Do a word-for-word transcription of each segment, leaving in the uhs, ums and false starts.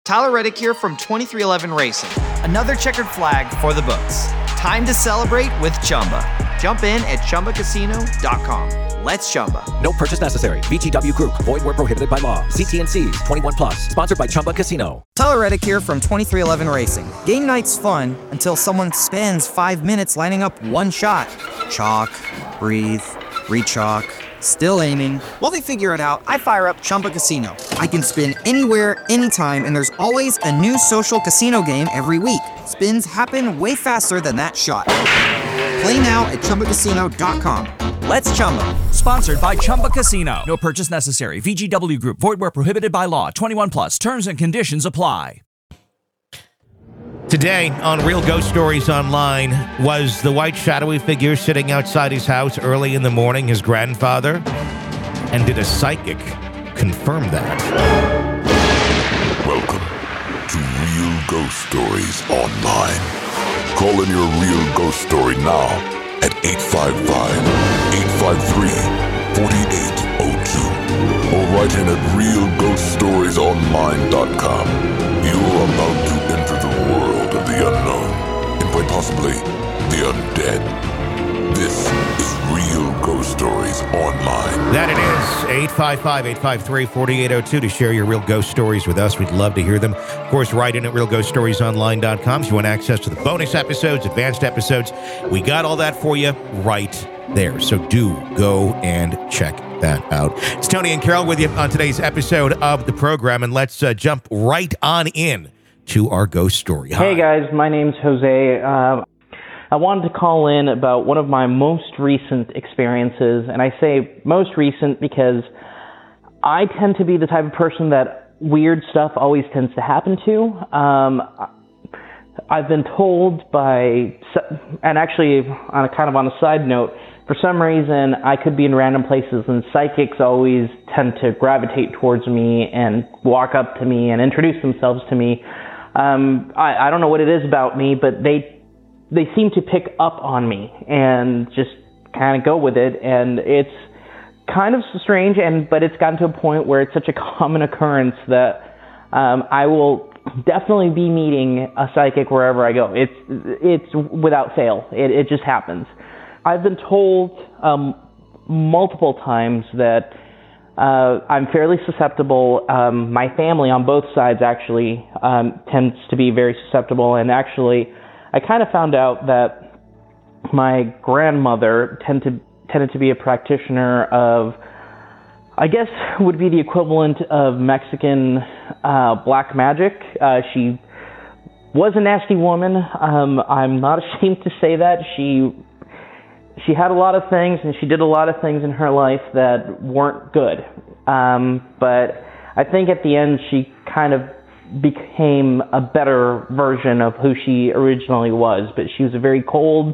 Tyler Reddick here from twenty-three eleven Racing. Another checkered flag for the books. Time to celebrate with Chumba. Jump in at Chumba Casino dot com. Let's Chumba. No purchase necessary. V G W Group. Void where prohibited by law. See T and C's. twenty-one plus. Sponsored by Chumba Casino. Tyler Reddick here from twenty-three eleven Racing. Game night's fun until someone spends five minutes lining up one shot. Chalk, breathe, re-chalk, still aiming. While they figure it out, I fire up Chumba Casino. I can spin anywhere, anytime, and there's always a new social casino game every week. Spins happen way faster than that shot. Play now at Chumba Casino dot com. Let's Chumba. Sponsored by Chumba Casino. No purchase necessary. V G W Group. Void where prohibited by law. twenty-one plus. Terms and conditions apply. Today on Real Ghost Stories Online, was the white shadowy figure sitting outside his house early in the morning his grandfather? And did a psychic confirm that? Welcome to Real Ghost Stories Online. Call in your real ghost story now at eight five five, eight five three, four eight zero two or write in at real ghost stories online dot com. You're about to enter the world of the unknown and quite possibly the undead. This is Real Ghost Stories Online. That it is. eight five five, eight five three, four eight zero two to share your real ghost stories with us. We'd love to hear them. Of course, write in at real ghost stories online dot com if you want access to the bonus episodes, advanced episodes. We got all that for you right there. So do go and check that out. It's Tony and Carol with you on today's episode of the program, and let's uh, jump right on in to our ghost story. Hi. Hey guys, my name's Jose. Uh, I wanted to call in about one of my most recent experiences, and I say most recent because I tend to be the type of person that weird stuff always tends to happen to. Um, I've been told by, and actually on a kind of on a side note, for some reason I could be in random places and psychics always tend to gravitate towards me and walk up to me and introduce themselves to me. Um, I, I don't know what it is about me, but they they seem to pick up on me and just kind of go with it, and it's kind of strange, and but it's gotten to a point where it's such a common occurrence that um, I will definitely be meeting a psychic wherever I go. It's it's without fail. It, it just happens. I've been told um, multiple times that uh, I'm fairly susceptible. Um, my family on both sides actually um, tends to be very susceptible, and actually I kind of found out that my grandmother tend to, tended to be a practitioner of, I guess would be the equivalent of Mexican uh, black magic. Uh, she was a nasty woman. Um, I'm not ashamed to say that. She she had a lot of things, and she did a lot of things in her life that weren't good. Um, but I think at the end she kind of became a better version of who she originally was. But she was a very cold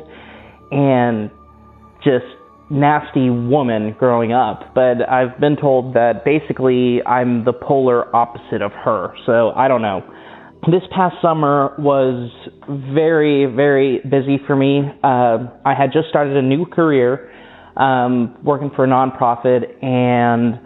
and just nasty woman growing up. But I've been told that basically I'm the polar opposite of her. So I don't know. This past summer was very, very busy for me. Uh, I had just started a new career, um, working for a nonprofit, and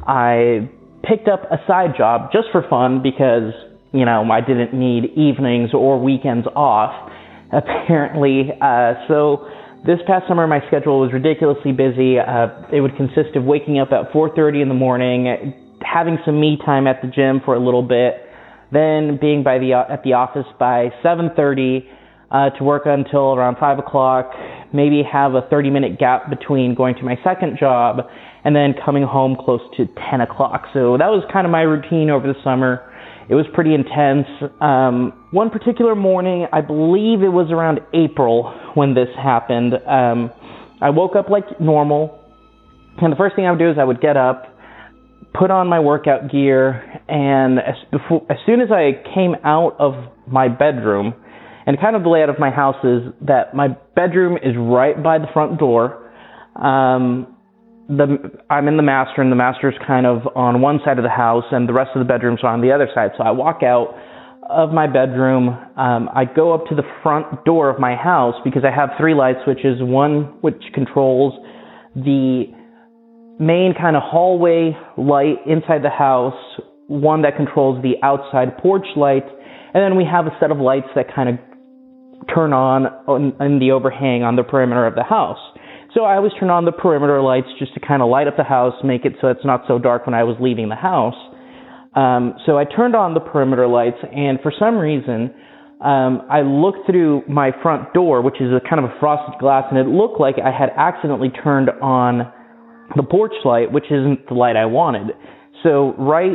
I picked up a side job just for fun because, you know, I didn't need evenings or weekends off, apparently. Uh, so this past summer, my schedule was ridiculously busy. Uh, it would consist of waking up at four thirty in the morning, having some me time at the gym for a little bit, then being by the at the office by seven thirty uh, to work until around five o'clock, maybe have a thirty-minute gap between going to my second job, and then coming home close to ten o'clock. So that was kind of my routine over the summer. It was pretty intense. Um, one particular morning, I believe it was around April when this happened, um, I woke up like normal, and the first thing I would do is I would get up, put on my workout gear, and as, before, as soon as I came out of my bedroom, and kind of the layout of my house is that my bedroom is right by the front door. Um, the I'm in the master, and the master's kind of on one side of the house, and the rest of the bedrooms are on the other side. So I walk out of my bedroom. Um, I go up to the front door of my house because I have three light switches, one which controls the main kind of hallway light inside the house, one that controls the outside porch light, and then we have a set of lights that kind of turn on in the overhang on the perimeter of the house. So I always turn on the perimeter lights just to kind of light up the house, make it so it's not so dark when I was leaving the house. Um, so I turned on the perimeter lights, and for some reason, um, I looked through my front door, which is a kind of a frosted glass, and it looked like I had accidentally turned on the porch light, which isn't the light I wanted. So right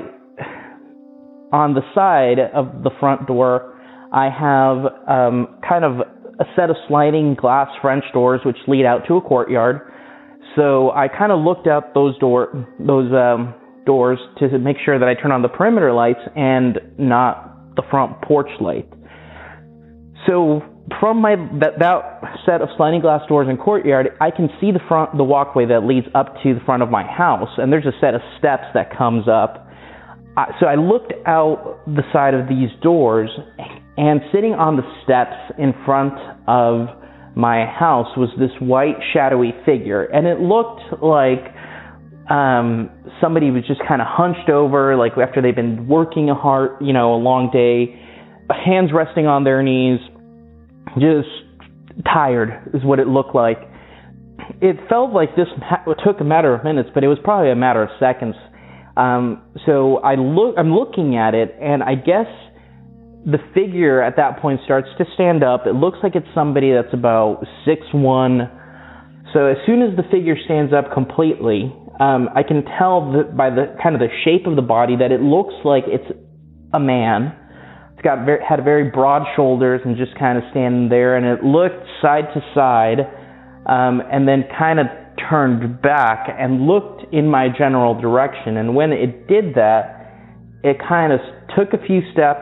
on the side of the front door, I have um, kind of a set of sliding glass French doors which lead out to a courtyard. So I kind of looked out those door those um, doors to make sure that I turn on the perimeter lights and not the front porch light. So from my that, that set of sliding glass doors and courtyard, I can see the front the walkway that leads up to the front of my house, and there's a set of steps that comes up. Uh, so I looked out the side of these doors, and sitting on the steps in front of my house was this white shadowy figure, and it looked like um, somebody was just kind of hunched over, like after they've been working a hard, you know, a long day, hands resting on their knees, just tired is what it looked like. It felt like this ha- took a matter of minutes, but it was probably a matter of seconds. Um, so I look, I'm looking at it, and I guess the figure at that point starts to stand up. It looks like it's somebody that's about six one. So as soon as the figure stands up completely, um, I can tell that by the kind of the shape of the body that it looks like it's a man. It's got very, had very broad shoulders and just kind of standing there, and it looked side to side, um, and then kind of turned back and looked in my general direction. And when it did that, it kind of took a few steps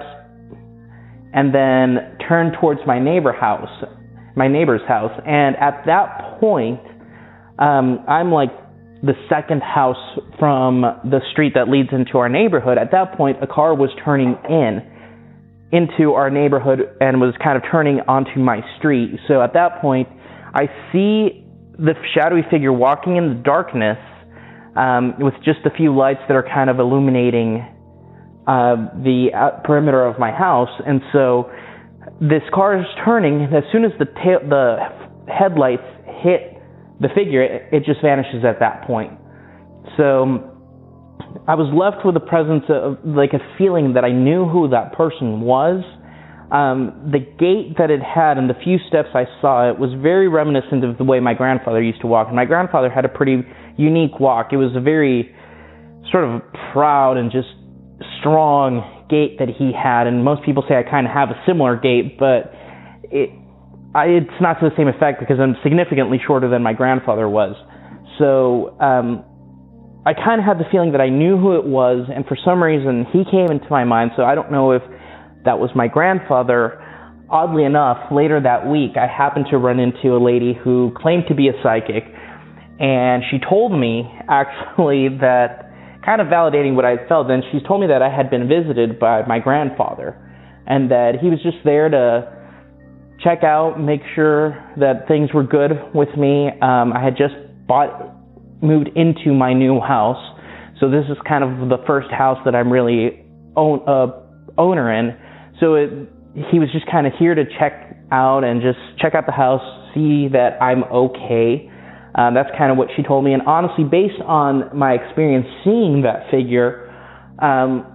and then turned towards my neighbor house, my neighbor's house. And at that point, um, I'm like the second house from the street that leads into our neighborhood. At that point, a car was turning in into our neighborhood and was kind of turning onto my street. So at that point, I see the shadowy figure walking in the darkness um, with just a few lights that are kind of illuminating uh, the uh, perimeter of my house. And so this car is turning, and as soon as the tail, the headlights hit the figure, it, it just vanishes at that point. So I was left with a presence of, like, a feeling that I knew who that person was. Um, the gait that it had and the few steps I saw, it was very reminiscent of the way my grandfather used to walk. And my grandfather had a pretty unique walk. It was a very sort of proud and just strong gait that he had. And most people say I kind of have a similar gait, but it, I, it's not to the same effect because I'm significantly shorter than my grandfather was. So um, I kind of had the feeling that I knew who it was, and for some reason he came into my mind. So I don't know if that was my grandfather. Oddly enough, later that week, I happened to run into a lady who claimed to be a psychic, and she told me, actually, that, kind of validating what I felt, and she told me that I had been visited by my grandfather, and that he was just there to check out, make sure that things were good with me. Um, I had just bought, moved into my new house, so this is kind of the first house that I'm really own, uh, owner in. So it, he was just kind of here to check out and just check out the house, see that I'm okay. Um, that's kind of what she told me. And honestly, based on my experience seeing that figure, um,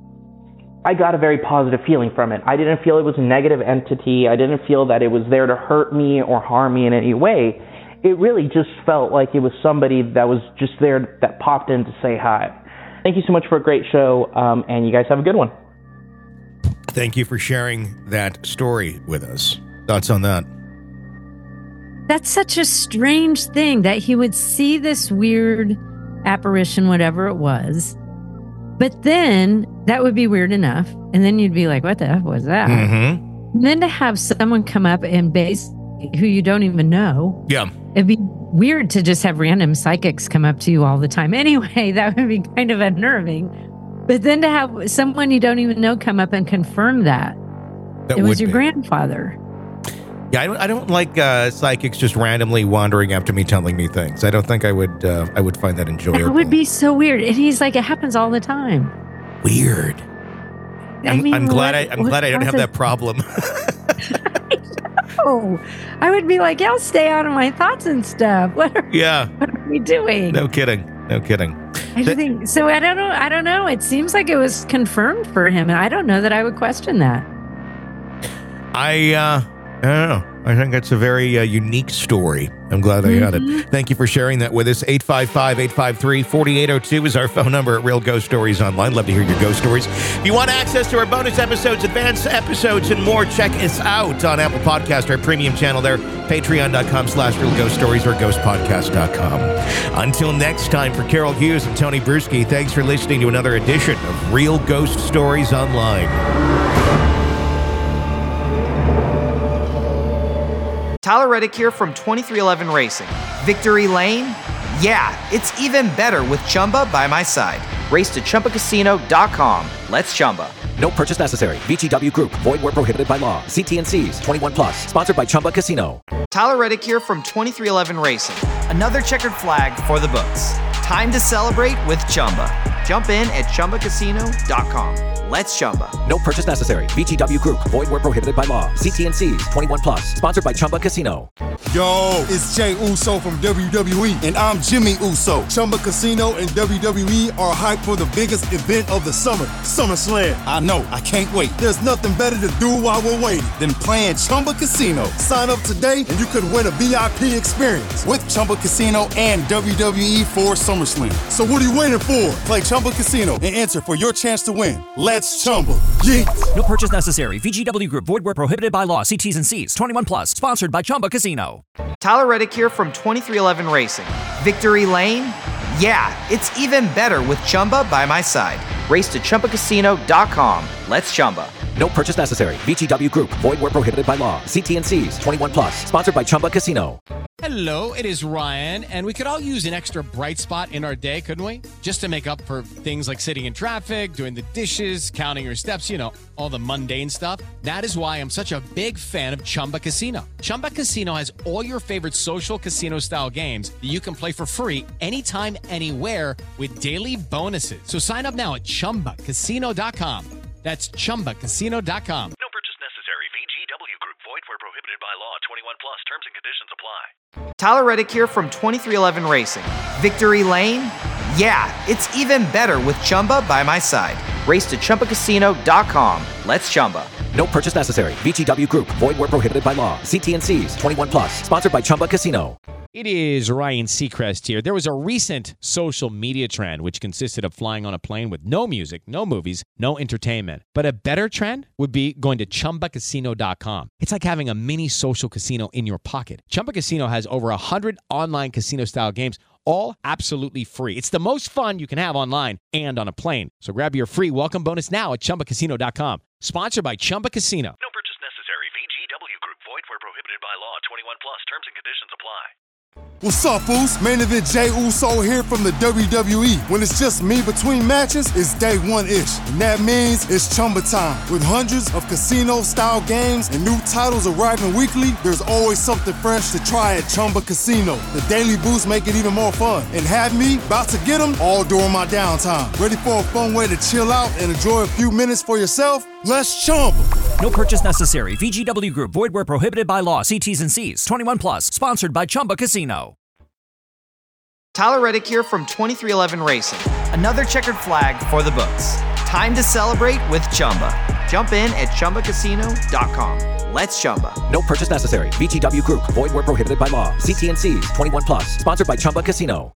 I got a very positive feeling from it. I didn't feel it was a negative entity. I didn't feel that it was there to hurt me or harm me in any way. It really just felt like it was somebody that was just there that popped in to say hi. Thank you so much for a great show, um, and you guys have a good one. Thank you for sharing that story with us. Thoughts on that? That's such a strange thing that he would see this weird apparition, whatever it was. But then that would be weird enough. And then you'd be like, what the F was that? Mm-hmm. And then to have someone come up and base who you don't even know. Yeah. It'd be weird to just have random psychics come up to you all the time. Anyway, that would be kind of unnerving. But then to have someone you don't even know come up and confirm that, that it was your be. grandfather. Yeah, I don't. I don't like uh, psychics just randomly wandering after me, telling me things. I don't think I would. Uh, I would find that enjoyable. That would be so weird. And he's like, it happens all the time. Weird. I I'm, mean, I'm glad what- I, I'm what glad I don't have causes- that problem. Oh, I would be like, I'll stay out of my thoughts and stuff. What are, Yeah. what are we doing? No kidding. No kidding. I just think so. I don't know. I don't know. It seems like it was confirmed for him, and I don't know that I would question that. I, uh, I don't know. I think that's a very uh, unique story. I'm glad I got it. Thank you for sharing that with us. eight five five, eight five three, four eight zero two is our phone number at Real Ghost Stories Online. Love to hear your ghost stories. If you want access to our bonus episodes, advanced episodes, and more, check us out on Apple Podcast, our premium channel there, patreon.com slash Real Ghost Stories or ghost podcast dot com. Until next time, for Carol Hughes and Tony Bruschi, thanks for listening to another edition of Real Ghost Stories Online. Tyler Reddick here from twenty-three eleven Racing. Victory Lane? Yeah, it's even better with Chumba by my side. Race to Chumba Casino dot com. Let's Chumba. No purchase necessary. V G W Group. Void where prohibited by law. See T and C's. twenty-one plus. Sponsored by Chumba Casino. Tyler Reddick here from twenty-three eleven Racing. Another checkered flag for the books. Time to celebrate with Chumba. Jump in at Chumba Casino dot com. Let's Chumba. No purchase necessary. V G W Group. Void where prohibited by law. See T and C's. twenty-one plus. Sponsored by Chumba Casino. Yo, it's Jay Uso from W W E, and I'm Jimmy Uso. Chumba Casino and W W E are hyped for the biggest event of the summer, SummerSlam. I know, I can't wait. There's nothing better to do while we're waiting than playing Chumba Casino. Sign up today and you could win a V I P experience with Chumba Casino and W W E for SummerSlam. So what are you waiting for? Play Chumba Casino and enter for your chance to win. Let's Chumba. Yeah. No purchase necessary. V G W Group. Void where prohibited by law. See T's and C's. twenty-one plus. Sponsored by Chumba Casino. Tyler Reddick here from twenty-three eleven Racing. Victory Lane? Yeah, it's even better with Chumba by my side. Race to Chumba Casino dot com. Let's Chumba. No purchase necessary. V G W Group. Void where prohibited by law. See T and C's. twenty-one plus. Sponsored by Chumba Casino. Hello, it is Ryan, and we could all use an extra bright spot in our day, couldn't we? Just to make up for things like sitting in traffic, doing the dishes, counting your steps, you know, all the mundane stuff. That is why I'm such a big fan of Chumba Casino. Chumba Casino has all your favorite social casino-style games that you can play for free anytime, anywhere with daily bonuses. So sign up now at Chumba Casino dot com. That's Chumba Casino dot com. No purchase necessary. V G W Group. Void where prohibited by law. twenty-one plus. Terms and conditions apply. Tyler Reddick here from twenty-three eleven Racing. Victory Lane? Yeah, it's even better with Chumba by my side. Race to Chumba Casino dot com. Let's Chumba. No purchase necessary. V G W Group. Void where prohibited by law. See T and C's. twenty-one plus. Sponsored by Chumba Casino. It is Ryan Seacrest here. There was a recent social media trend which consisted of flying on a plane with no music, no movies, no entertainment. But a better trend would be going to Chumba Casino dot com. It's like having a mini social casino in your pocket. Chumba Casino has over one hundred online casino-style games, all absolutely free. It's the most fun you can have online and on a plane. So grab your free welcome bonus now at Chumba Casino dot com. Sponsored by Chumba Casino. No purchase necessary. V G W Group. Void where prohibited by law. twenty-one plus. Terms and conditions apply. What's up, Foos? Main event Jay Uso here from the W W E. When it's just me between matches, it's day one-ish. And that means it's Chumba time. With hundreds of casino-style games and new titles arriving weekly, there's always something fresh to try at Chumba Casino. The daily boosts make it even more fun. And have me about to get them all during my downtime. Ready for a fun way to chill out and enjoy a few minutes for yourself? Let's Chumba. No purchase necessary. V G W Group. Void where prohibited by law. See T's and C's. twenty-one plus. Sponsored by Chumba Casino. Tyler Reddick here from twenty-three eleven Racing. Another checkered flag for the books. Time to celebrate with Chumba. Jump in at Chumba Casino dot com. Let's Chumba. No purchase necessary. V G W Group. Void where prohibited by law. See T and C's. twenty-one plus. Sponsored by Chumba Casino.